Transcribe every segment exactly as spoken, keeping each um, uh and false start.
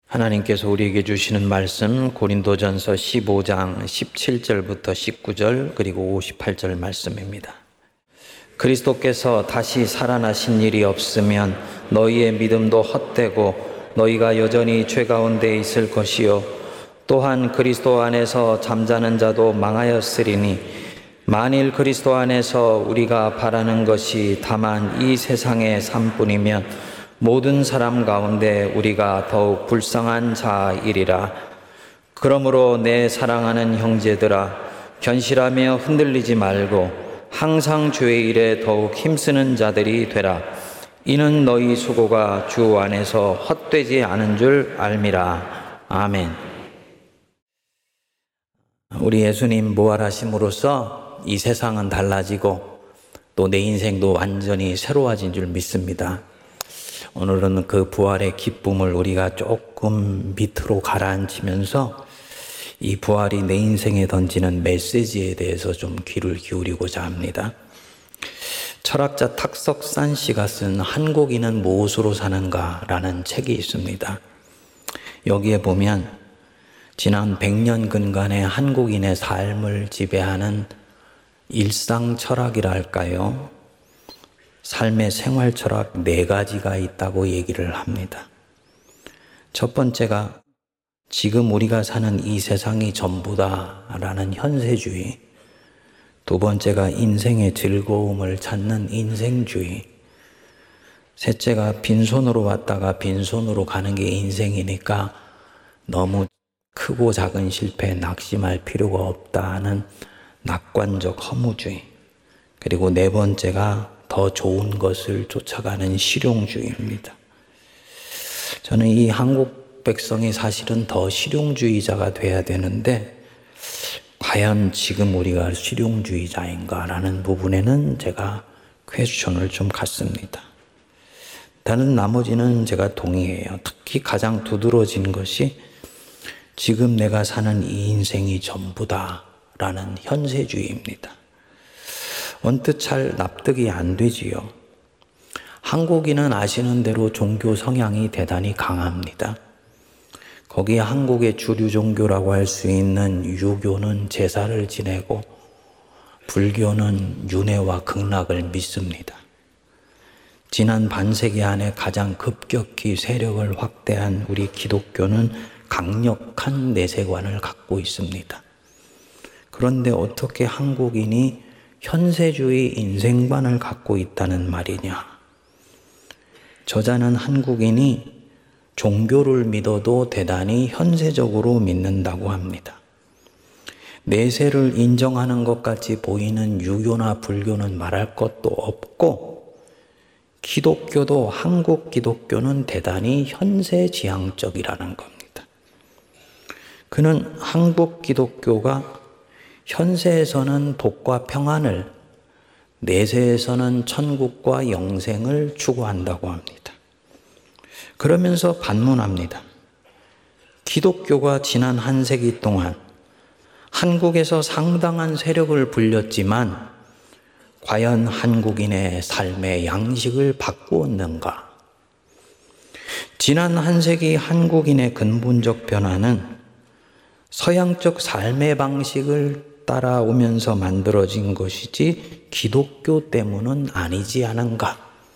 하나님께서 우리에게 주시는 말씀 고린도전서 십오 장 십칠 절부터 십구 절 그리고 오십팔 절 말씀입니다. 그리스도께서 다시 살아나신 일이 없으면 너희의 믿음도 헛되고 너희가 여전히 죄 가운데 있을 것이요 또한 그리스도 안에서 잠자는 자도 망하였으리니 만일 그리스도 안에서 우리가 바라는 것이 다만 이 세상의 삶뿐이면 모든 사람 가운데 우리가 더욱 불쌍한 자이리라. 그러므로 내 사랑하는 형제들아, 견실하며 흔들리지 말고 항상 주의 일에 더욱 힘쓰는 자들이 되라. 이는 너희 수고가 주 안에서 헛되지 않은 줄 알미라. 아멘. 우리 예수님 부활하심으로써 이 세상은 달라지고 또 내 인생도 완전히 새로워진 줄 믿습니다. 오늘은 그 부활의 기쁨을 우리가 조금 밑으로 가라앉히면서 이 부활이 내 인생에 던지는 메시지에 대해서 좀 귀를 기울이고자 합니다. 철학자 탁석산 씨가 쓴 한국인은 무엇으로 사는가 라는 책이 있습니다. 여기에 보면 지난 백 년근간의 한국인의 삶을 지배하는 일상 철학이라 할까요? 삶의 생활 철학 네 가지가 있다고 얘기를 합니다. 첫 번째가 지금 우리가 사는 이 세상이 전부다라는 현세주의. 두 번째가 인생의 즐거움을 찾는 인생주의. 셋째가 빈손으로 왔다가 빈손으로 가는 게 인생이니까 너무 크고 작은 실패에 낙심할 필요가 없다는 낙관적 허무주의. 그리고 네 번째가 더 좋은 것을 쫓아가는 실용주의입니다. 저는 이 한국 백성이 사실은 더 실용주의자가 돼야 되는데 과연 지금 우리가 실용주의자인가라는 부분에는 제가 퀘스천을 좀 갖습니다. 다른 나머지는 제가 동의해요. 특히 가장 두드러진 것이 지금 내가 사는 이 인생이 전부다라는 현세주의입니다. 언뜻 잘 납득이 안 되지요. 한국인은 아시는 대로 종교 성향이 대단히 강합니다. 거기에 한국의 주류 종교라고 할 수 있는 유교는 제사를 지내고 불교는 윤회와 극락을 믿습니다. 지난 반세기 안에 가장 급격히 세력을 확대한 우리 기독교는 강력한 내세관을 갖고 있습니다. 그런데 어떻게 한국인이 현세주의 인생관을 갖고 있다는 말이냐? 저자는 한국인이 종교를 믿어도 대단히 현세적으로 믿는다고 합니다. 내세를 인정하는 것 같이 보이는 유교나 불교는 말할 것도 없고 기독교도 한국 기독교는 대단히 현세지향적이라는 겁니다. 그는 한국 기독교가 현세에서는 복과 평안을, 내세에서는 천국과 영생을 추구한다고 합니다. 그러면서 반문합니다. 기독교가 지난 한 세기 동안 한국에서 상당한 세력을 불렸지만 과연 한국인의 삶의 양식을 바꾸었는가? 지난 한 세기 한국인의 근본적 변화는 서양적 삶의 방식을 따라오면서 만들어진 것이지 기독교 때문은 아니지 않은가?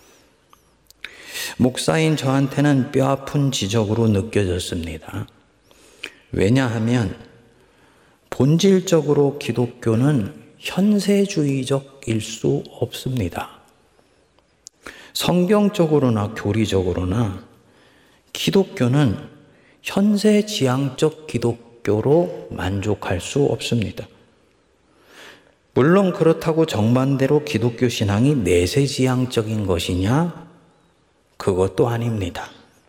목사인 저한테는 뼈아픈 지적으로 느껴졌습니다. 왜냐하면 본질적으로 기독교는 현세주의적일 수 없습니다. 성경적으로나 교리적으로나 기독교는 현세지향적 기독교로 만족할 수 없습니다. 물론 그렇다고 정반대로 기독교 신앙이 내세지향적인 것이냐? 그것도 아닙니다.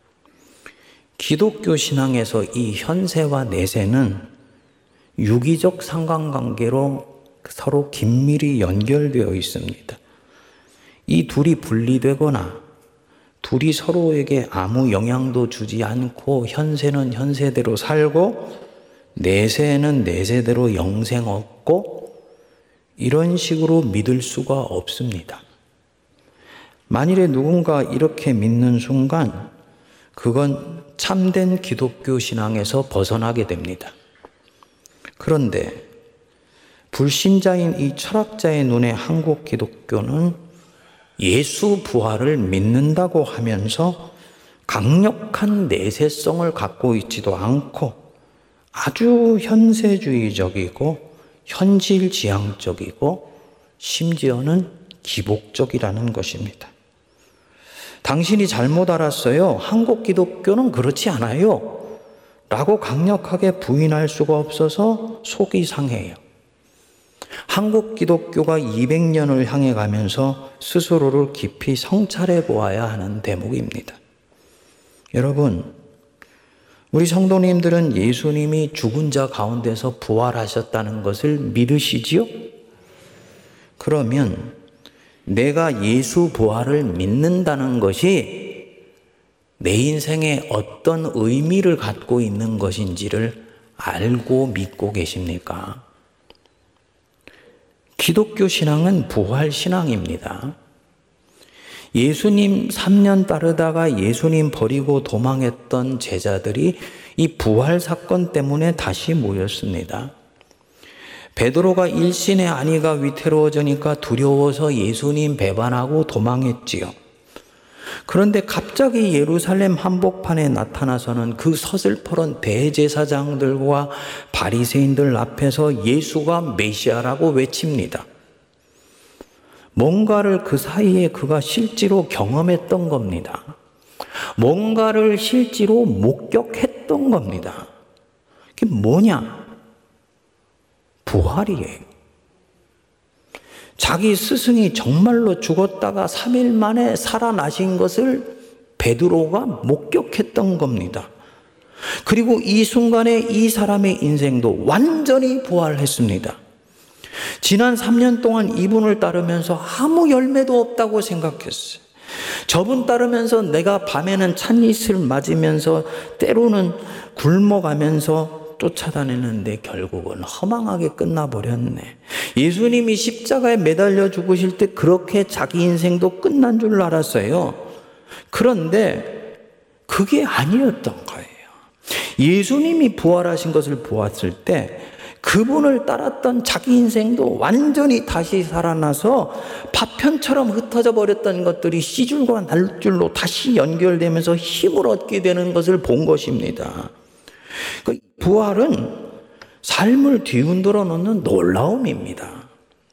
기독교 신앙에서 이 현세와 내세는 유기적 상관관계로 서로 긴밀히 연결되어 있습니다. 이 둘이 분리되거나 둘이 서로에게 아무 영향도 주지 않고 현세는 현세대로 살고 내세는 내세대로 영생 얻고 이런 식으로 믿을 수가 없습니다. 만일에 누군가 이렇게 믿는 순간 그건 참된 기독교 신앙에서 벗어나게 됩니다. 그런데 불신자인 이 철학자의 눈에 한국 기독교는 예수 부활을 믿는다고 하면서 강력한 내세성을 갖고 있지도 않고 아주 현세주의적이고 현실지향적이고 심지어는 기복적이라는 것입니다. 당신이 잘못 알았어요. 한국 기독교는 그렇지 않아요. 라고 강력하게 부인할 수가 없어서 속이 상해요. 한국 기독교가 이백 년을 향해 가면서 스스로를 깊이 성찰해 보아야 하는 대목입니다. 여러분, 우리 성도님들은 예수님이 죽은 자 가운데서 부활하셨다는 것을 믿으시지요? 그러면 내가 예수 부활을 믿는다는 것이 내 인생에 어떤 의미를 갖고 있는 것인지를 알고 믿고 계십니까? 기독교 신앙은 부활 신앙입니다. 예수님 삼 년 따르다가 예수님 버리고 도망했던 제자들이 이 부활 사건 때문에 다시 모였습니다. 베드로가 일신의 아니가 위태로워지니까 두려워서 예수님 배반하고 도망했지요. 그런데 갑자기 예루살렘 한복판에 나타나서는 그 서슬퍼런 대제사장들과 바리새인들 앞에서 예수가 메시아라고 외칩니다. 뭔가를 그 사이에 그가 실제로 경험했던 겁니다. 뭔가를 실제로 목격했던 겁니다. 그게 뭐냐? 부활이에요. 자기 스승이 정말로 죽었다가 삼 일 만에 살아나신 것을 베드로가 목격했던 겁니다. 그리고 이 순간에 이 사람의 인생도 완전히 부활했습니다. 지난 삼 년 동안 이분을 따르면서 아무 열매도 없다고 생각했어요. 저분 따르면서 내가 밤에는 찻잎을 맞으면서 때로는 굶어가면서 쫓아다니는데 결국은 허망하게 끝나버렸네. 예수님이 십자가에 매달려 죽으실 때 그렇게 자기 인생도 끝난 줄 알았어요. 그런데 그게 아니었던 거예요. 예수님이 부활하신 것을 보았을 때 그분을 따랐던 자기 인생도 완전히 다시 살아나서 파편처럼 흩어져 버렸던 것들이 씨줄과 날줄로 다시 연결되면서 힘을 얻게 되는 것을 본 것입니다. 그 부활은 삶을 뒤흔들어 놓는 놀라움입니다.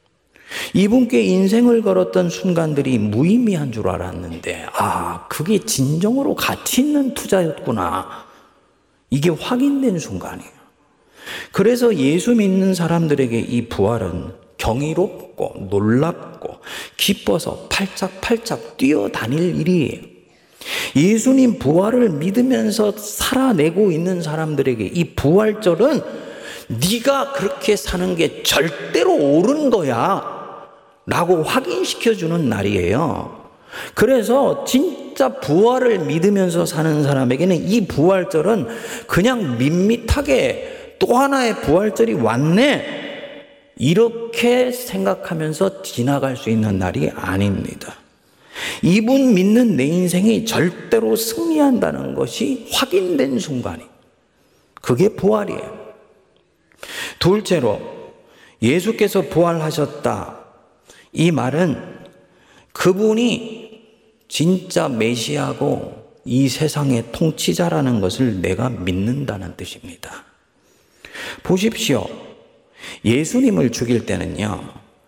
이분께 인생을 걸었던 순간들이 무의미한 줄 알았는데, 아, 그게 진정으로 가치 있는 투자였구나. 이게 확인된 순간이에요. 그래서 예수 믿는 사람들에게 이 부활은 경이롭고 놀랍고 기뻐서 팔짝팔짝 뛰어다닐 일이에요. 예수님 부활을 믿으면서 살아내고 있는 사람들에게 이 부활절은 네가 그렇게 사는 게 절대로 옳은 거야 라고 확인시켜주는 날이에요. 그래서 진짜 부활을 믿으면서 사는 사람에게는 이 부활절은 그냥 밋밋하게 또 하나의 부활절이 왔네 이렇게 생각하면서 지나갈 수 있는 날이 아닙니다. 이분 믿는 내 인생이 절대로 승리한다는 것이 확인된 순간이, 그게 부활이에요. 둘째로 예수께서 부활하셨다. 이 말은 그분이 진짜 메시아고 이 세상의 통치자라는 것을 내가 믿는다는 뜻입니다. 보십시오. 예수님을 죽일 때는요,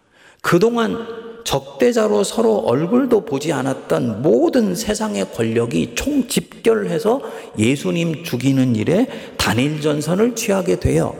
그동안 적대자로 서로 얼굴도 보지 않았던 모든 세상의 권력이 총집결해서 예수님 죽이는 일에 단일전선을 취하게 돼요.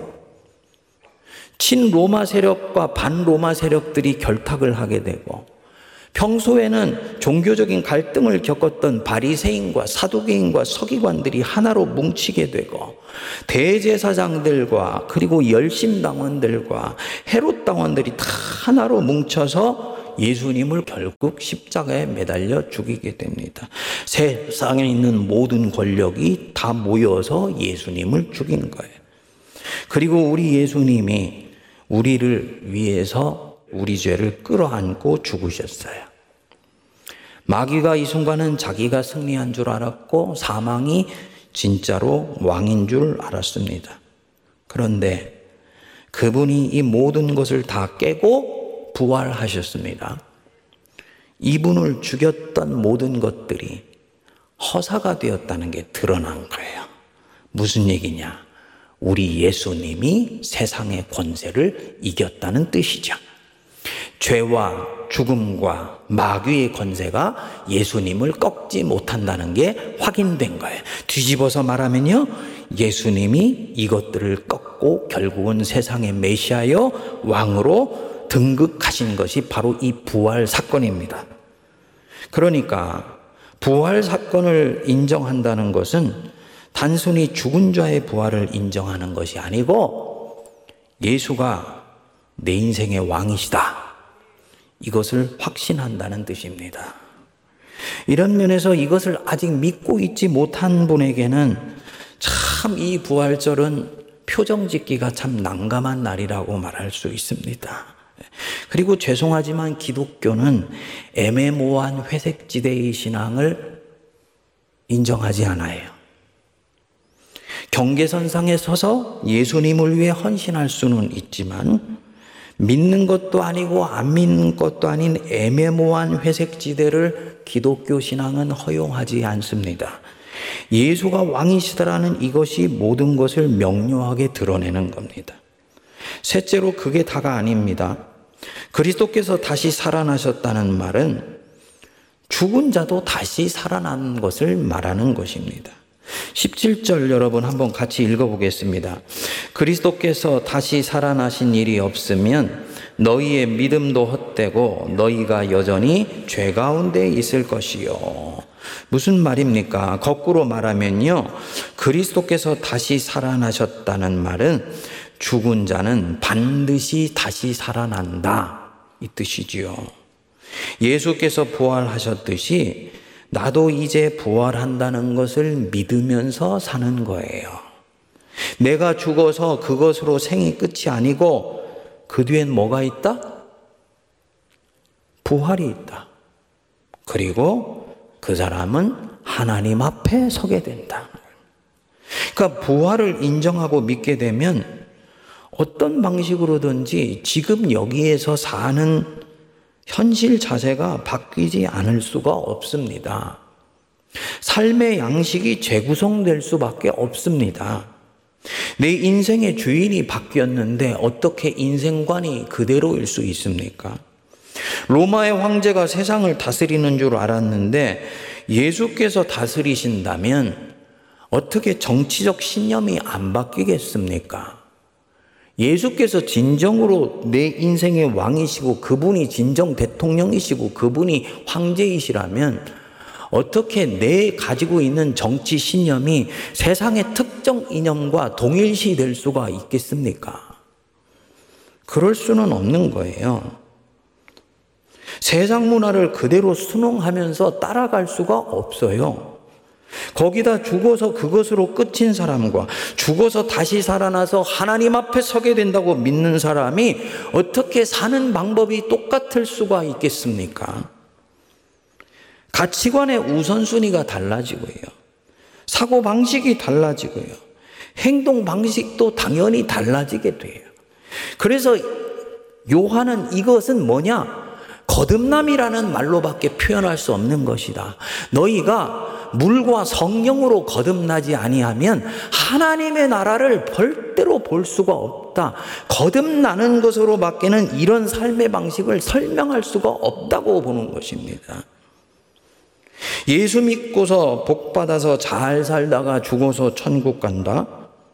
친로마 세력과 반로마 세력들이 결탁을 하게 되고, 평소에는 종교적인 갈등을 겪었던 바리새인과 사두개인과 서기관들이 하나로 뭉치게 되고, 대제사장들과 그리고 열심당원들과 헤롯당원들이 다 하나로 뭉쳐서 예수님을 결국 십자가에 매달려 죽이게 됩니다. 세상에 있는 모든 권력이 다 모여서 예수님을 죽이는 거예요. 그리고 우리 예수님이 우리를 위해서 우리 죄를 끌어안고 죽으셨어요. 마귀가 이 순간은 자기가 승리한 줄 알았고 사망이 진짜로 왕인 줄 알았습니다. 그런데 그분이 이 모든 것을 다 깨고 부활하셨습니다. 이분을 죽였던 모든 것들이 허사가 되었다는 게 드러난 거예요. 무슨 얘기냐? 우리 예수님이 세상의 권세를 이겼다는 뜻이죠. 죄와 죽음과 마귀의 권세가 예수님을 꺾지 못한다는 게 확인된 거예요. 뒤집어서 말하면요, 예수님이 이것들을 꺾고 결국은 세상의 메시아여 왕으로 등극하신 것이 바로 이 부활 사건입니다. 그러니까 부활 사건을 인정한다는 것은 단순히 죽은 자의 부활을 인정하는 것이 아니고 예수가 내 인생의 왕이시다, 이것을 확신한다는 뜻입니다. 이런 면에서 이것을 아직 믿고 있지 못한 분에게는 참 이 부활절은 표정 짓기가 참 난감한 날이라고 말할 수 있습니다. 그리고 죄송하지만 기독교는 애매모호한 회색지대의 신앙을 인정하지 않아요. 경계선상에 서서 예수님을 위해 헌신할 수는 있지만 믿는 것도 아니고 안 믿는 것도 아닌 애매모호한 회색지대를 기독교 신앙은 허용하지 않습니다. 예수가 왕이시다라는 이것이 모든 것을 명료하게 드러내는 겁니다. 셋째로 그게 다가 아닙니다. 그리스도께서 다시 살아나셨다는 말은 죽은 자도 다시 살아난 것을 말하는 것입니다. 십칠 절 여러분 한번 같이 읽어보겠습니다. 그리스도께서 다시 살아나신 일이 없으면 너희의 믿음도 헛되고 너희가 여전히 죄 가운데 있을 것이요. 무슨 말입니까? 거꾸로 말하면요, 그리스도께서 다시 살아나셨다는 말은 죽은 자는 반드시 다시 살아난다, 이 뜻이지요. 예수께서 부활하셨듯이 나도 이제 부활한다는 것을 믿으면서 사는 거예요. 내가 죽어서 그것으로 생이 끝이 아니고 그 뒤엔 뭐가 있다? 부활이 있다. 그리고 그 사람은 하나님 앞에 서게 된다. 그러니까 부활을 인정하고 믿게 되면 어떤 방식으로든지 지금 여기에서 사는 현실 자세가 바뀌지 않을 수가 없습니다. 삶의 양식이 재구성될 수밖에 없습니다. 내 인생의 주인이 바뀌었는데 어떻게 인생관이 그대로일 수 있습니까? 로마의 황제가 세상을 다스리는 줄 알았는데 예수께서 다스리신다면 어떻게 정치적 신념이 안 바뀌겠습니까? 예수께서 진정으로 내 인생의 왕이시고 그분이 진정 대통령이시고 그분이 황제이시라면 어떻게 내 가지고 있는 정치 신념이 세상의 특정 이념과 동일시 될 수가 있겠습니까? 그럴 수는 없는 거예요. 세상 문화를 그대로 순응하면서 따라갈 수가 없어요. 거기다 죽어서 그것으로 끝인 사람과 죽어서 다시 살아나서 하나님 앞에 서게 된다고 믿는 사람이 어떻게 사는 방법이 똑같을 수가 있겠습니까? 가치관의 우선순위가 달라지고요. 사고방식이 달라지고요. 행동 방식도 당연히 달라지게 돼요. 그래서 요한은 이것은 뭐냐? 거듭남이라는 말로밖에 표현할 수 없는 것이다. 너희가 물과 성령으로 거듭나지 아니하면 하나님의 나라를 절대로 볼 수가 없다. 거듭나는 것으로밖에는 이런 삶의 방식을 설명할 수가 없다고 보는 것입니다. 예수 믿고서 복 받아서 잘 살다가 죽어서 천국 간다?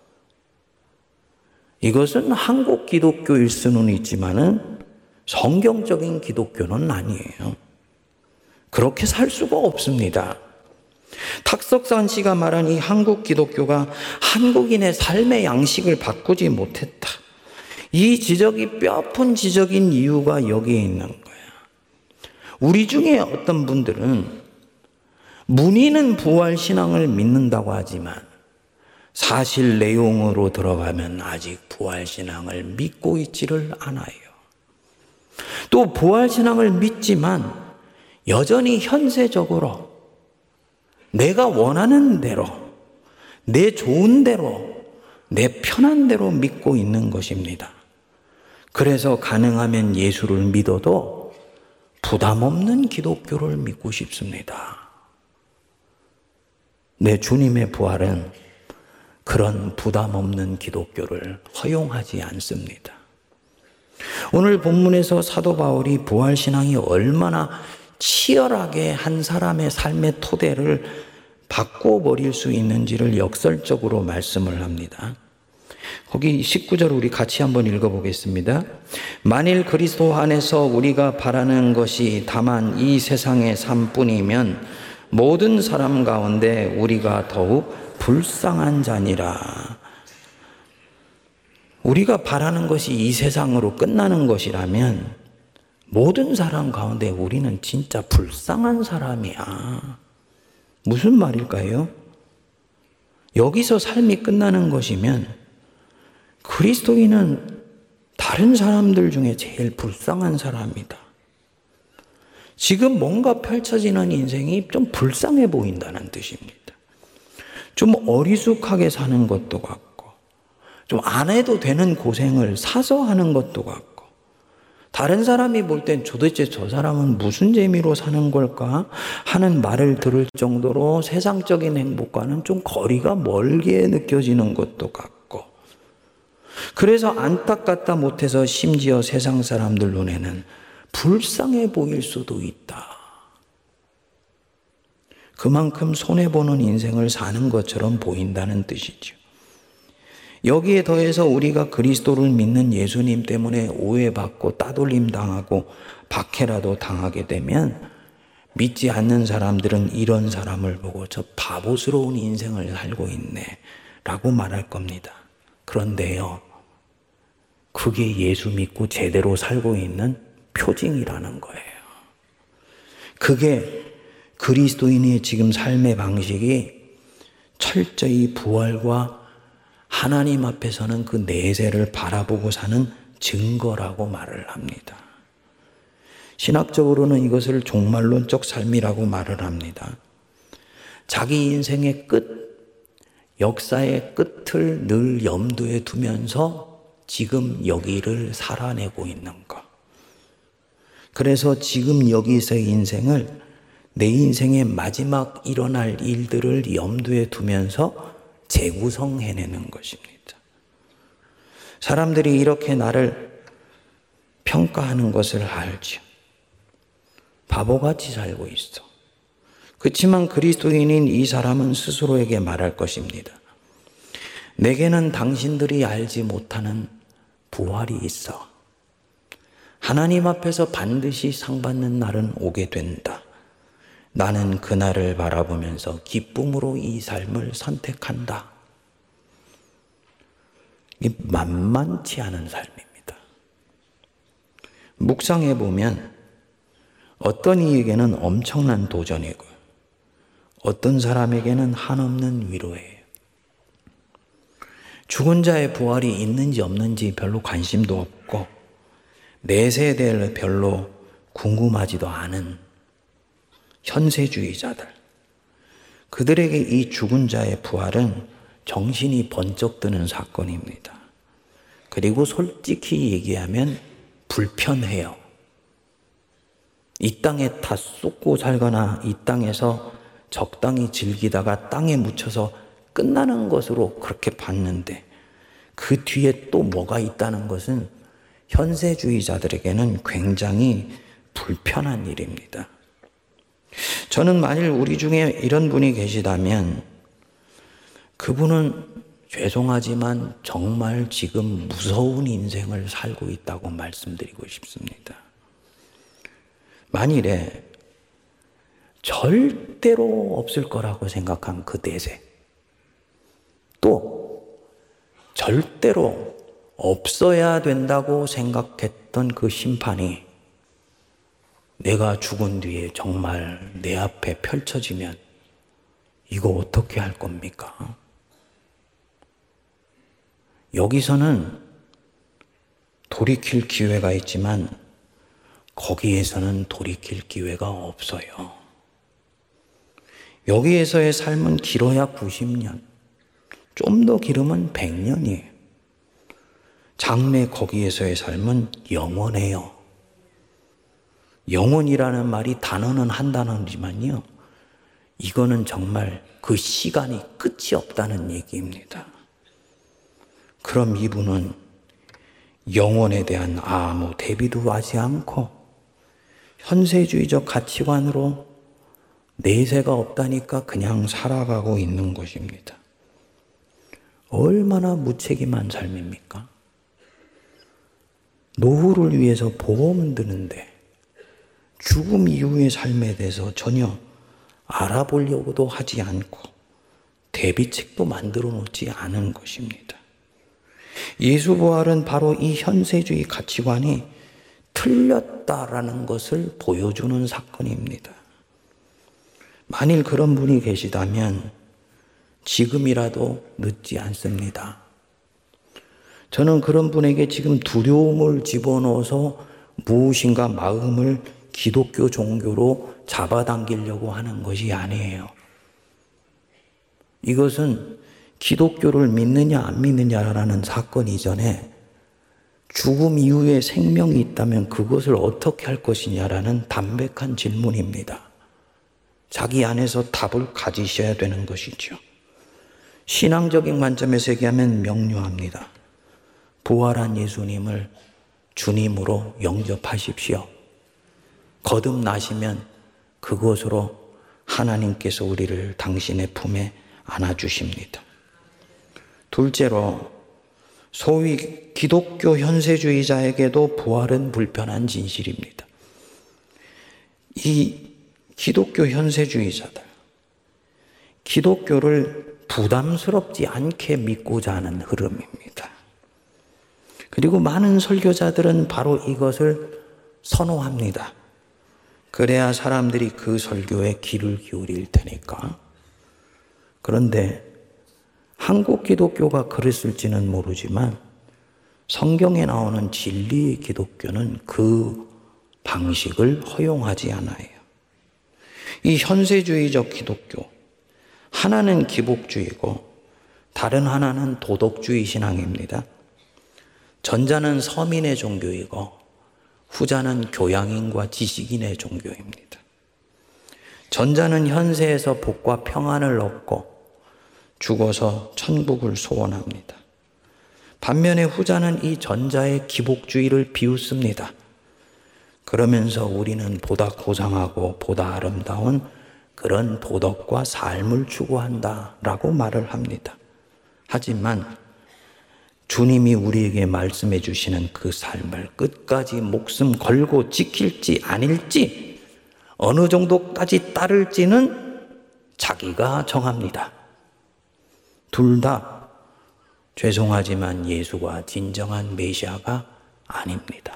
이것은 한국 기독교일 수는 있지만은 성경적인 기독교는 아니에요. 그렇게 살 수가 없습니다. 탁석산 씨가 말한 이 한국 기독교가 한국인의 삶의 양식을 바꾸지 못했다. 이 지적이 뼈아픈 지적인 이유가 여기에 있는 거야. 우리 중에 어떤 분들은 문의는 부활신앙을 믿는다고 하지만 사실 내용으로 들어가면 아직 부활신앙을 믿고 있지를 않아요. 또 부활신앙을 믿지만 여전히 현세적으로 내가 원하는 대로, 내 좋은 대로, 내 편한 대로 믿고 있는 것입니다. 그래서 가능하면 예수를 믿어도 부담 없는 기독교를 믿고 싶습니다. 내 주님의 부활은 그런 부담 없는 기독교를 허용하지 않습니다. 오늘 본문에서 사도 바울이 부활신앙이 얼마나 치열하게 한 사람의 삶의 토대를 바꿔버릴 수 있는지를 역설적으로 말씀을 합니다. 거기 십구 절 우리 같이 한번 읽어보겠습니다. 만일 그리스도 안에서 우리가 바라는 것이 다만 이 세상의 삶뿐이면 모든 사람 가운데 우리가 더욱 불쌍한 자니라. 우리가 바라는 것이 이 세상으로 끝나는 것이라면 모든 사람 가운데 우리는 진짜 불쌍한 사람이야. 무슨 말일까요? 여기서 삶이 끝나는 것이면 그리스도인은 다른 사람들 중에 제일 불쌍한 사람이다. 지금 뭔가 펼쳐지는 인생이 좀 불쌍해 보인다는 뜻입니다. 좀 어리숙하게 사는 것도 같고, 좀 안 해도 되는 고생을 사서 하는 것도 같고, 다른 사람이 볼 땐 도대체 저 사람은 무슨 재미로 사는 걸까 하는 말을 들을 정도로 세상적인 행복과는 좀 거리가 멀게 느껴지는 것도 같고, 그래서 안타깝다 못해서 심지어 세상 사람들 눈에는 불쌍해 보일 수도 있다. 그만큼 손해보는 인생을 사는 것처럼 보인다는 뜻이죠. 여기에 더해서 우리가 그리스도를 믿는 예수님 때문에 오해받고 따돌림 당하고 박해라도 당하게 되면 믿지 않는 사람들은 이런 사람을 보고 저 바보스러운 인생을 살고 있네 라고 말할 겁니다. 그런데요, 그게 예수 믿고 제대로 살고 있는 표징이라는 거예요. 그게 그리스도인의 지금 삶의 방식이 철저히 부활과 하나님 앞에서는 그 내세를 바라보고 사는 증거라고 말을 합니다. 신학적으로는 이것을 종말론적 삶이라고 말을 합니다. 자기 인생의 끝, 역사의 끝을 늘 염두에 두면서 지금 여기를 살아내고 있는 것. 그래서 지금 여기서의 인생을 내 인생의 마지막 일어날 일들을 염두에 두면서 재구성해내는 것입니다. 사람들이 이렇게 나를 평가하는 것을 알죠. 바보같이 살고 있어. 그렇지만 그리스도인인 이 사람은 스스로에게 말할 것입니다. 내게는 당신들이 알지 못하는 부활이 있어. 하나님 앞에서 반드시 상 받는 날은 오게 된다. 나는 그날을 바라보면서 기쁨으로 이 삶을 선택한다. 이게 만만치 않은 삶입니다. 묵상해 보면 어떤 이에게는 엄청난 도전이고 어떤 사람에게는 한없는 위로예요. 죽은 자의 부활이 있는지 없는지 별로 관심도 없고 내세에 대해 별로 궁금하지도 않은 현세주의자들, 그들에게 이 죽은 자의 부활은 정신이 번쩍 드는 사건입니다. 그리고 솔직히 얘기하면 불편해요. 이 땅에 다 쏟고 살거나 이 땅에서 적당히 즐기다가 땅에 묻혀서 끝나는 것으로 그렇게 봤는데 그 뒤에 또 뭐가 있다는 것은 현세주의자들에게는 굉장히 불편한 일입니다. 저는 만일 우리 중에 이런 분이 계시다면 그분은 죄송하지만 정말 지금 무서운 인생을 살고 있다고 말씀드리고 싶습니다. 만일에 절대로 없을 거라고 생각한 그 대세, 또 절대로 없어야 된다고 생각했던 그 심판이 내가 죽은 뒤에 정말 내 앞에 펼쳐지면 이거 어떻게 할 겁니까? 여기서는 돌이킬 기회가 있지만 거기에서는 돌이킬 기회가 없어요. 여기에서의 삶은 길어야 구십 년, 좀 더 길으면 백 년이에요. 장래 거기에서의 삶은 영원해요. 영원이라는 말이 단어는 한 단어지만요, 이거는 정말 그 시간이 끝이 없다는 얘기입니다. 그럼 이분은 영혼에 대한 아무 대비도 하지 않고 현세주의적 가치관으로 내세가 없다니까 그냥 살아가고 있는 것입니다. 얼마나 무책임한 삶입니까? 노후를 위해서 보험은 드는데 죽음 이후의 삶에 대해서 전혀 알아보려고도 하지 않고 대비책도 만들어 놓지 않은 것입니다. 예수 부활은 바로 이 현세주의 가치관이 틀렸다라는 것을 보여주는 사건입니다. 만일 그런 분이 계시다면 지금이라도 늦지 않습니다. 저는 그런 분에게 지금 두려움을 집어넣어서 무엇인가 마음을 기독교 종교로 잡아당기려고 하는 것이 아니에요. 이것은 기독교를 믿느냐 안 믿느냐라는 사건 이전에 죽음 이후에 생명이 있다면 그것을 어떻게 할 것이냐라는 담백한 질문입니다. 자기 안에서 답을 가지셔야 되는 것이죠. 신앙적인 관점에서 얘기하면 명료합니다. 부활한 예수님을 주님으로 영접하십시오. 거듭나시면 그것으로 하나님께서 우리를 당신의 품에 안아주십니다. 둘째로, 소위 기독교 현세주의자에게도 부활은 불편한 진실입니다. 이 기독교 현세주의자들, 기독교를 부담스럽지 않게 믿고자 하는 흐름입니다. 그리고 많은 설교자들은 바로 이것을 선호합니다. 그래야 사람들이 그 설교에 귀를 기울일 테니까. 그런데 한국 기독교가 그랬을지는 모르지만 성경에 나오는 진리의 기독교는 그 방식을 허용하지 않아요. 이 현세주의적 기독교, 하나는 기복주의고 다른 하나는 도덕주의 신앙입니다. 전자는 서민의 종교이고 후자는 교양인과 지식인의 종교입니다. 전자는 현세에서 복과 평안을 얻고 죽어서 천국을 소원합니다. 반면에 후자는 이 전자의 기복주의를 비웃습니다. 그러면서 우리는 보다 고상하고 보다 아름다운 그런 도덕과 삶을 추구한다라고 말을 합니다. 하지만 주님이 우리에게 말씀해 주시는 그 삶을 끝까지 목숨 걸고 지킬지 아닐지, 어느 정도까지 따를지는 자기가 정합니다. 둘 다 죄송하지만 예수가 진정한 메시아가 아닙니다.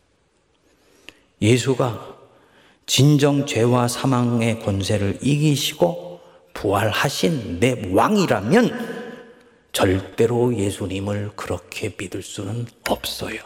예수가 진정 죄와 사망의 권세를 이기시고 부활하신 내 왕이라면 절대로 예수님을 그렇게 믿을 수는 없어요.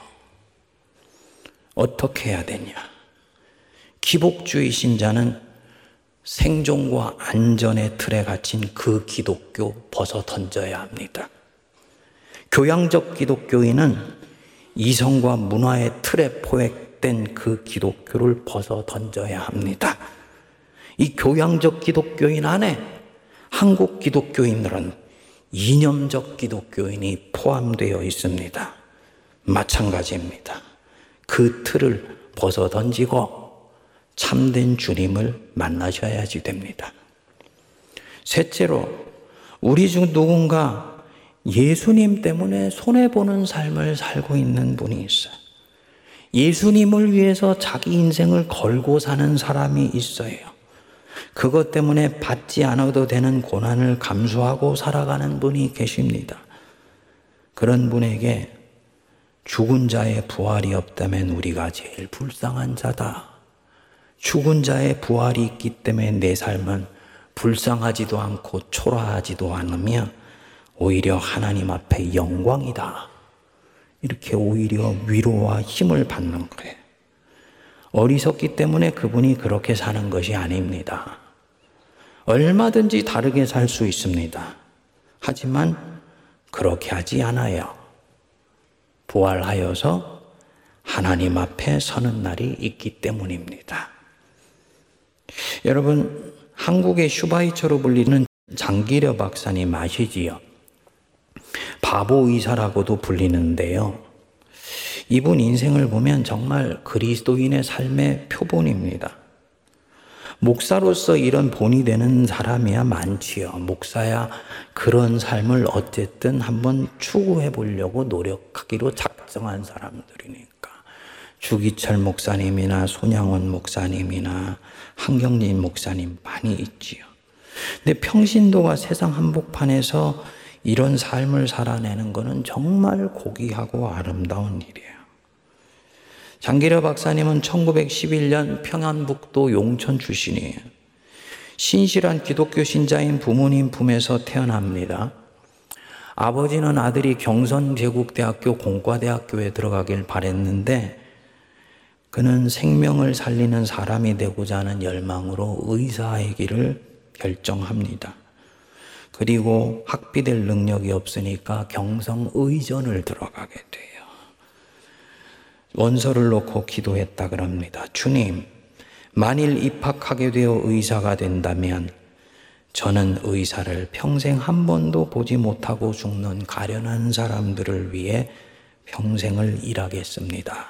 어떻게 해야 되냐? 기복주의 신자는 생존과 안전의 틀에 갇힌 그 기독교 벗어 던져야 합니다. 교양적 기독교인은 이성과 문화의 틀에 포획된 그 기독교를 벗어 던져야 합니다. 이 교양적 기독교인 안에 한국 기독교인들은 이념적 기독교인이 포함되어 있습니다. 마찬가지입니다. 그 틀을 벗어 던지고 참된 주님을 만나셔야지 됩니다. 셋째로, 우리 중 누군가 예수님 때문에 손해보는 삶을 살고 있는 분이 있어요. 예수님을 위해서 자기 인생을 걸고 사는 사람이 있어요. 그것 때문에 받지 않아도 되는 고난을 감수하고 살아가는 분이 계십니다. 그런 분에게 죽은 자의 부활이 없다면 우리가 제일 불쌍한 자다. 죽은 자의 부활이 있기 때문에 내 삶은 불쌍하지도 않고 초라하지도 않으며 오히려 하나님 앞에 영광이다. 이렇게 오히려 위로와 힘을 받는 거예요. 어리석기 때문에 그분이 그렇게 사는 것이 아닙니다. 얼마든지 다르게 살 수 있습니다. 하지만 그렇게 하지 않아요. 부활하여서 하나님 앞에 서는 날이 있기 때문입니다. 여러분, 한국의 슈바이처로 불리는 장기려 박사님 아시지요? 바보 의사라고도 불리는데요. 이분 인생을 보면 정말 그리스도인의 삶의 표본입니다. 목사로서 이런 본이 되는 사람이야 많지요. 목사야 그런 삶을 어쨌든 한번 추구해 보려고 노력하기로 작정한 사람들이니까. 주기철 목사님이나 손양원 목사님이나 한경진 목사님 많이 있지요. 근데 평신도가 세상 한복판에서 이런 삶을 살아내는 것은 정말 고귀하고 아름다운 일이에요. 장기려 박사님은 천구백십일 년 평안북도 용천 출신이에요. 신실한 기독교 신자인 부모님 품에서 태어납니다. 아버지는 아들이 경선제국대학교 공과대학교에 들어가길 바랬는데 그는 생명을 살리는 사람이 되고자 하는 열망으로 의사의 길을 결정합니다. 그리고 학비될 능력이 없으니까 경성의전을 들어가게 돼요. 원서를 놓고 기도했다 그럽니다. 주님, 만일 입학하게 되어 의사가 된다면 저는 의사를 평생 한 번도 보지 못하고 죽는 가련한 사람들을 위해 평생을 일하겠습니다.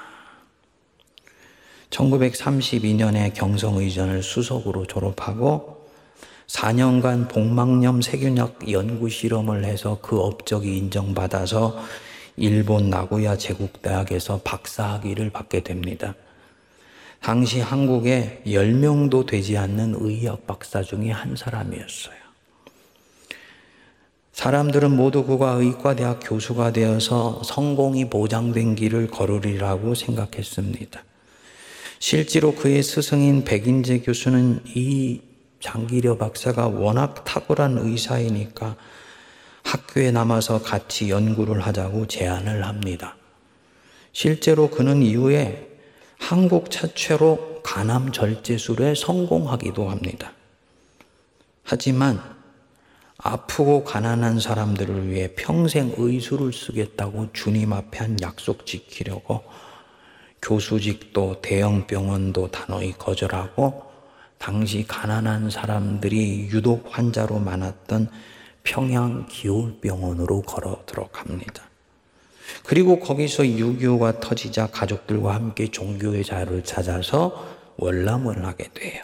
천구백삼십이 년에 경성의전을 수석으로 졸업하고 사 년간 복막염 세균약 연구 실험을 해서 그 업적이 인정받아서 일본 나고야 제국대학에서 박사학위를 받게 됩니다. 당시 한국에 열 명도 되지 않는 의학 박사 중에 한 사람이었어요. 사람들은 모두 그가 의과대학 교수가 되어서 성공이 보장된 길을 걸으리라고 생각했습니다. 실제로 그의 스승인 백인재 교수는 이 장기려 박사가 워낙 탁월한 의사이니까 학교에 남아서 같이 연구를 하자고 제안을 합니다. 실제로 그는 이후에 한국 최초로 간암 절제술에 성공하기도 합니다. 하지만 아프고 가난한 사람들을 위해 평생 의술을 쓰겠다고 주님 앞에 한 약속 지키려고 교수직도 대형 병원도 단호히 거절하고 당시 가난한 사람들이 유독 환자로 많았던 평양 기울병원으로 걸어 들어갑니다. 그리고 거기서 유교가 터지자 가족들과 함께 종교의 자유를 찾아서 월남을 하게 돼요.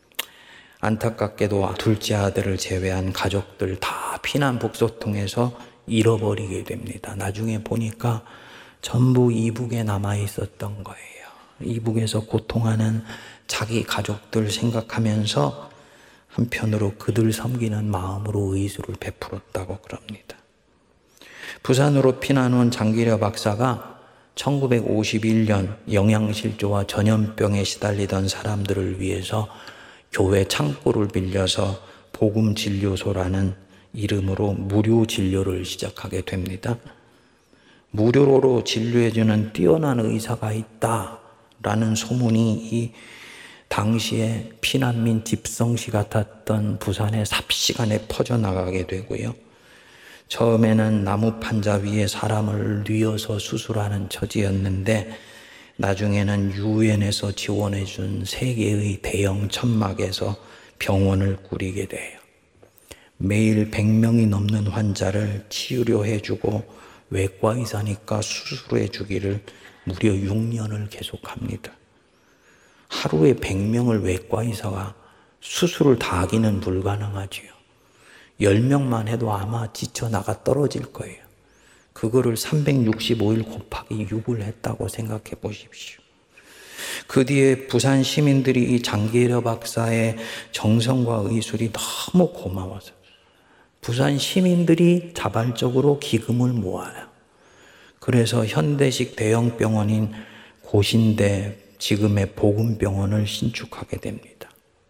안타깝게도 둘째 아들을 제외한 가족들 다 피난 복소통해서 잃어버리게 됩니다. 나중에 보니까 전부 이북에 남아 있었던 거예요. 이북에서 고통하는 자기 가족들 생각하면서 한편으로 그들 섬기는 마음으로 의술을 베풀었다고 그럽니다. 부산으로 피난 온 장기려 박사가 천구백오십일 년 영양실조와 전염병에 시달리던 사람들을 위해서 교회 창고를 빌려서 복음진료소라는 이름으로 무료 진료를 시작하게 됩니다. 무료로 진료해주는 뛰어난 의사가 있다라는 소문이 이 당시에 피난민 집성시 같았던 부산의 삽시간에 퍼져나가게 되고요. 처음에는 나무 판자 위에 사람을 뉘어서 수술하는 처지였는데 나중에는 유엔에서 지원해 준 세계의 대형 천막에서 병원을 꾸리게 돼요. 매일 백 명이 넘는 환자를 치유료 해주고 외과의사니까 수술해 주기를 무려 육 년을 계속합니다. 하루에 백 명을 외과의사가 수술을 다 하기는 불가능하지요. 열 명만 해도 아마 지쳐나가 떨어질 거예요. 그거를 삼백육십오 일 곱하기 육을 했다고 생각해 보십시오. 그 뒤에 부산 시민들이 이 장기려 박사의 정성과 의술이 너무 고마워서 부산 시민들이 자발적으로 기금을 모아요. 그래서 현대식 대형 병원인 고신대 지금의 복음병원을 신축하게 됩니다.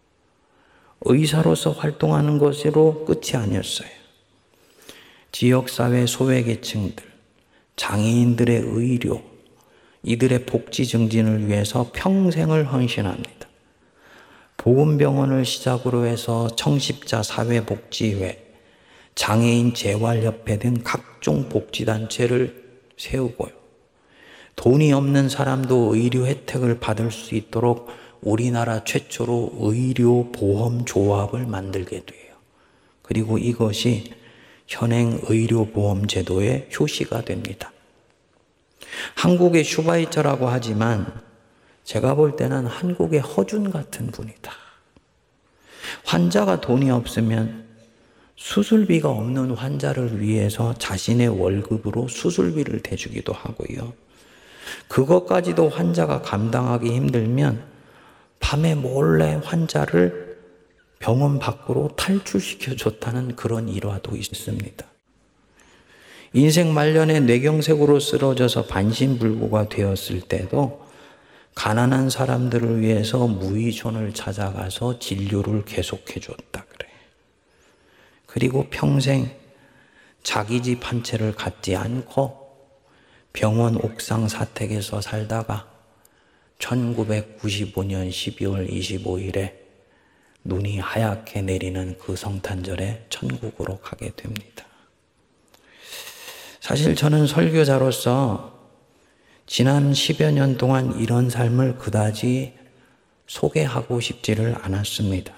의사로서 활동하는 것으로 끝이 아니었어요. 지역사회 소외계층들, 장애인들의 의료, 이들의 복지 증진을 위해서 평생을 헌신합니다. 보건병원을 시작으로 해서 청십자 사회복지회, 장애인 재활협회 등 각종 복지단체를 세우고요. 돈이 없는 사람도 의료 혜택을 받을 수 있도록 우리나라 최초로 의료보험조합을 만들게 돼요. 그리고 이것이 현행 의료보험제도의 효시가 됩니다. 한국의 슈바이처라고 하지만 제가 볼 때는 한국의 허준 같은 분이다. 환자가 돈이 없으면 수술비가 없는 환자를 위해서 자신의 월급으로 수술비를 대주기도 하고요. 그것까지도 환자가 감당하기 힘들면 밤에 몰래 환자를 병원 밖으로 탈출시켜 줬다는 그런 일화도 있습니다. 인생 말년에 뇌경색으로 쓰러져서 반신불구가 되었을 때도 가난한 사람들을 위해서 무의촌을 찾아가서 진료를 계속해 줬다 그래. 그리고 평생 자기 집 한 채를 갖지 않고 병원 옥상 사택에서 살다가 천구백구십오 년 십이월 이십오일에 눈이 하얗게 내리는 그 성탄절에 천국으로 가게 됩니다. 사실 저는 설교자로서 지난 십여 년 동안 이런 삶을 그다지 소개하고 싶지를 않았습니다.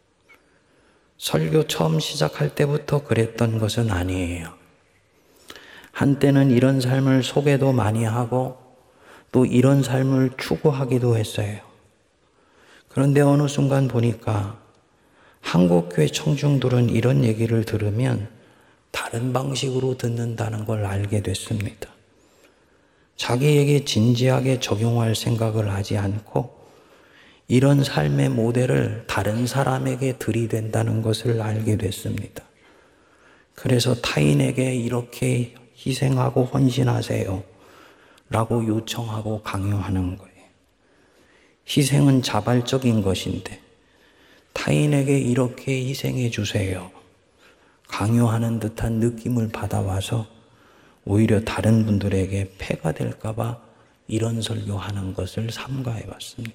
설교 처음 시작할 때부터 그랬던 것은 아니에요. 한때는 이런 삶을 소개도 많이 하고 또 이런 삶을 추구하기도 했어요. 그런데 어느 순간 보니까 한국교회 청중들은 이런 얘기를 들으면 다른 방식으로 듣는다는 걸 알게 됐습니다. 자기에게 진지하게 적용할 생각을 하지 않고 이런 삶의 모델을 다른 사람에게 들이댄다는 것을 알게 됐습니다. 그래서 타인에게 이렇게 희생하고 헌신하세요 라고 요청하고 강요하는 거예요. 희생은 자발적인 것인데 타인에게 이렇게 희생해 주세요 강요하는 듯한 느낌을 받아와서 오히려 다른 분들에게 폐가 될까 봐 이런 설교하는 것을 삼가해 왔습니다.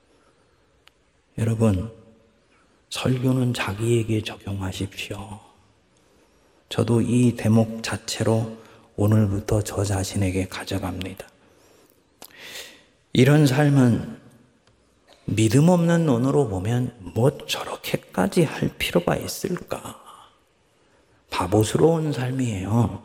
여러분, 설교는 자기에게 적용하십시오. 저도 이 대목 자체로 오늘부터 저 자신에게 가져갑니다. 이런 삶은 믿음 없는 눈으로 보면 뭐 저렇게까지 할 필요가 있을까? 바보스러운 삶이에요.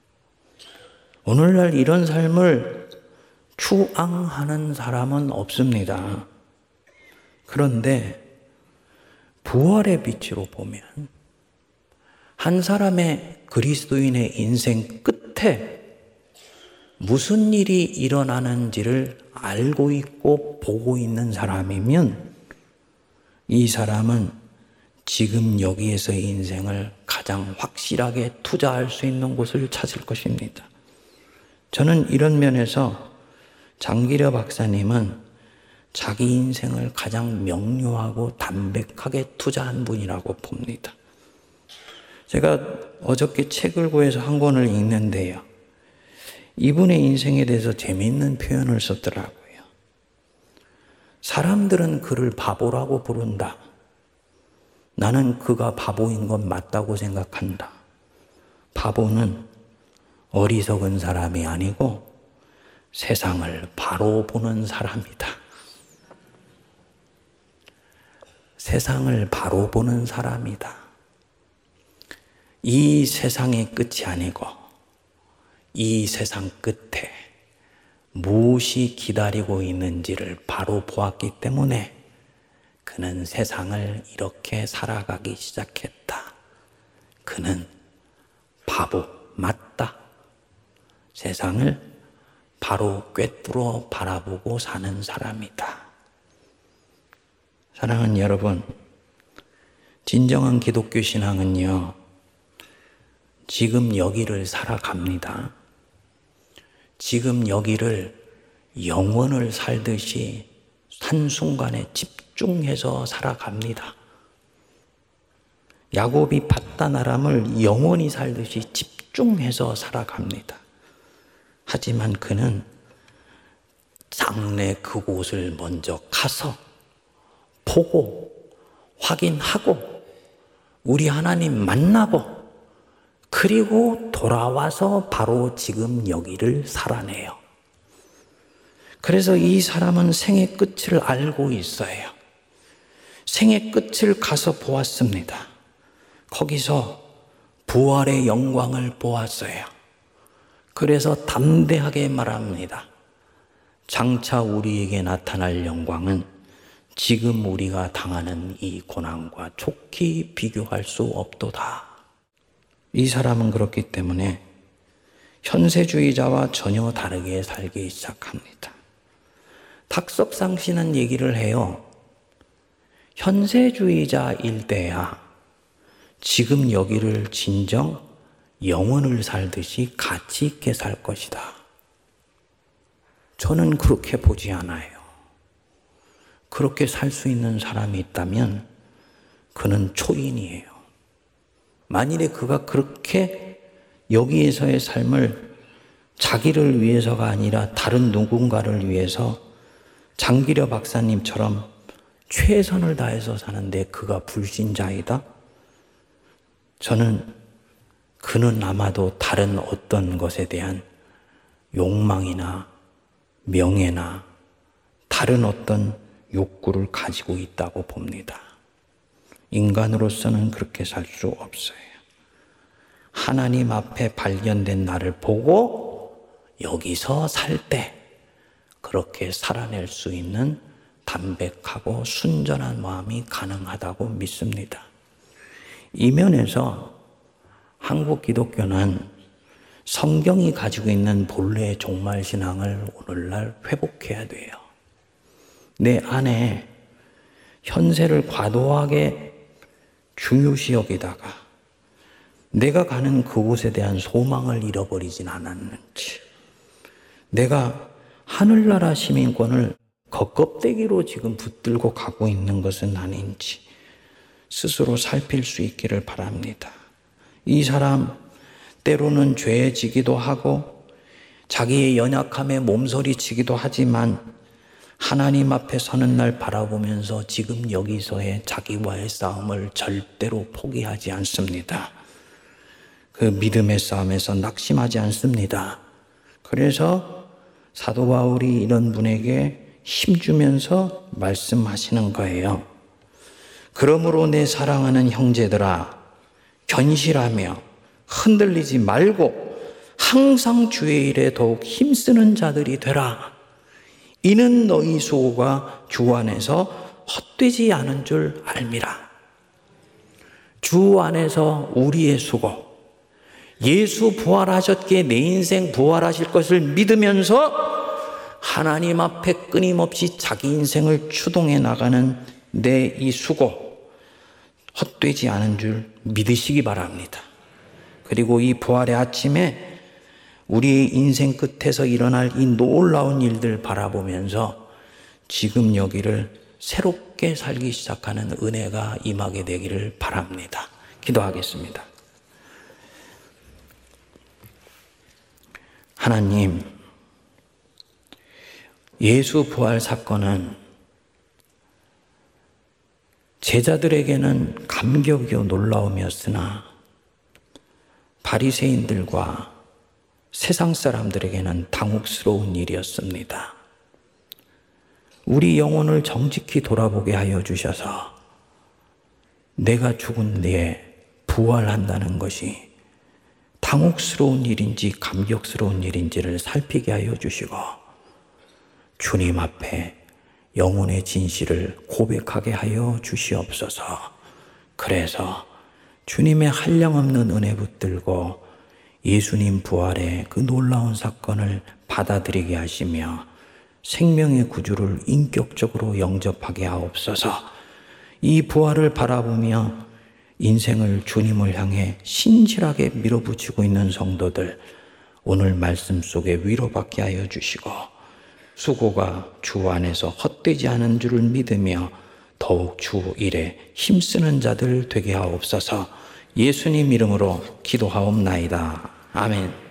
오늘날 이런 삶을 추앙하는 사람은 없습니다. 그런데 부활의 빛으로 보면 한 사람의 그리스도인의 인생 끝에 무슨 일이 일어나는지를 알고 있고 보고 있는 사람이면 이 사람은 지금 여기에서의 인생을 가장 확실하게 투자할 수 있는 곳을 찾을 것입니다. 저는 이런 면에서 장기려 박사님은 자기 인생을 가장 명료하고 담백하게 투자한 분이라고 봅니다. 제가 어저께 책을 구해서 한 권을 읽는데요. 이분의 인생에 대해서 재미있는 표현을 썼더라고요. 사람들은 그를 바보라고 부른다. 나는 그가 바보인 건 맞다고 생각한다. 바보는 어리석은 사람이 아니고 세상을 바로 보는 사람이다. 세상을 바로 보는 사람이다. 이 세상의 끝이 아니고 이 세상 끝에 무엇이 기다리고 있는지를 바로 보았기 때문에 그는 세상을 이렇게 살아가기 시작했다. 그는 바보 맞다. 세상을 바로 꿰뚫어 바라보고 사는 사람이다. 사랑하는 여러분, 진정한 기독교 신앙은요, 지금 여기를 살아갑니다. 지금 여기를 영원을 살듯이 한순간에 집중해서 살아갑니다. 야곱이 밧다나람을 영원히 살듯이 집중해서 살아갑니다. 하지만 그는 장래 그곳을 먼저 가서 보고 확인하고 우리 하나님 만나고 그리고 돌아와서 바로 지금 여기를 살아내요. 그래서 이 사람은 생의 끝을 알고 있어요. 생의 끝을 가서 보았습니다. 거기서 부활의 영광을 보았어요. 그래서 담대하게 말합니다. 장차 우리에게 나타날 영광은 지금 우리가 당하는 이 고난과 족히 비교할 수 없도다. 이 사람은 그렇기 때문에 현세주의자와 전혀 다르게 살기 시작합니다. 탁석상 씨는 얘기를 해요. 현세주의자일 때야 지금 여기를 진정 영혼을 살듯이 가치 있게 살 것이다. 저는 그렇게 보지 않아요. 그렇게 살 수 있는 사람이 있다면 그는 초인이에요. 만일에 그가 그렇게 여기에서의 삶을 자기를 위해서가 아니라 다른 누군가를 위해서 장기려 박사님처럼 최선을 다해서 사는데 그가 불신자이다? 저는 그는 아마도 다른 어떤 것에 대한 욕망이나 명예나 다른 어떤 욕구를 가지고 있다고 봅니다. 인간으로서는 그렇게 살 수 없어요. 하나님 앞에 발견된 나를 보고 여기서 살 때 그렇게 살아낼 수 있는 담백하고 순전한 마음이 가능하다고 믿습니다. 이 면에서 한국 기독교는 성경이 가지고 있는 본래의 종말신앙을 오늘날 회복해야 돼요. 내 안에 현세를 과도하게 중요시 여기다가 내가 가는 그곳에 대한 소망을 잃어버리진 않았는지, 내가 하늘나라 시민권을 겉껍데기로 지금 붙들고 가고 있는 것은 아닌지 스스로 살필 수 있기를 바랍니다. 이 사람 때로는 죄에 지기도 하고 자기의 연약함에 몸서리치기도 하지만 하나님 앞에 서는 날 바라보면서 지금 여기서의 자기와의 싸움을 절대로 포기하지 않습니다. 그 믿음의 싸움에서 낙심하지 않습니다. 그래서 사도 바울이 이런 분에게 힘주면서 말씀하시는 거예요. 그러므로 내 사랑하는 형제들아, 견실하며 흔들리지 말고 항상 주의 일에 더욱 힘쓰는 자들이 되라. 이는 너희 수고가 주 안에서 헛되지 않은 줄 알미라. 주 안에서 우리의 수고, 예수 부활하셨기에 내 인생 부활하실 것을 믿으면서 하나님 앞에 끊임없이 자기 인생을 추동해 나가는 내 이 수고 헛되지 않은 줄 믿으시기 바랍니다. 그리고 이 부활의 아침에 우리의 인생 끝에서 일어날 이 놀라운 일들 바라보면서 지금 여기를 새롭게 살기 시작하는 은혜가 임하게 되기를 바랍니다. 기도하겠습니다. 하나님, 예수 부활 사건은 제자들에게는 감격이요 놀라움이었으나 바리새인들과 세상 사람들에게는 당혹스러운 일이었습니다. 우리 영혼을 정직히 돌아보게 하여 주셔서 내가 죽은 뒤에 부활한다는 것이 당혹스러운 일인지 감격스러운 일인지를 살피게 하여 주시고 주님 앞에 영혼의 진실을 고백하게 하여 주시옵소서. 그래서 주님의 한량없는 은혜 붙들고 예수님 부활의 그 놀라운 사건을 받아들이게 하시며 생명의 구주를 인격적으로 영접하게 하옵소서. 이 부활을 바라보며 인생을 주님을 향해 신실하게 밀어붙이고 있는 성도들, 오늘 말씀 속에 위로받게 하여 주시고 수고가 주 안에서 헛되지 않은 줄을 믿으며 더욱 주 일에 힘쓰는 자들 되게 하옵소서. 예수님 이름으로 기도하옵나이다. 아멘.